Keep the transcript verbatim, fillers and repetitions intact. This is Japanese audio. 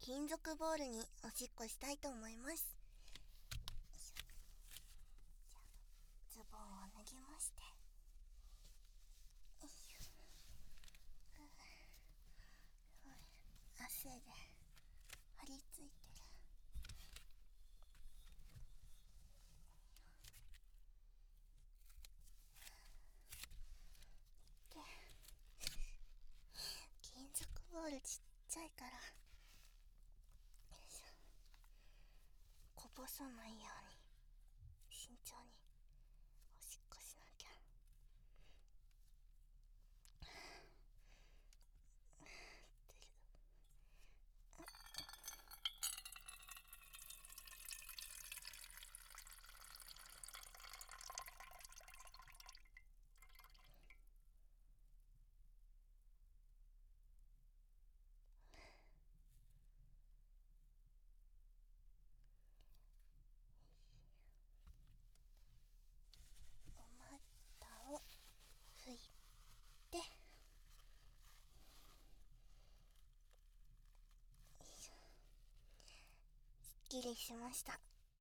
金属ボールにおしっこしたいと思います。じゃあズボンを脱ぎまして、よいしょ。汗で張り付いてる。で、金属ボールちっちゃいから、よいしょ、こぼさないように慎重におしっこしなきゃ。お股を拭いて、すっきりしました。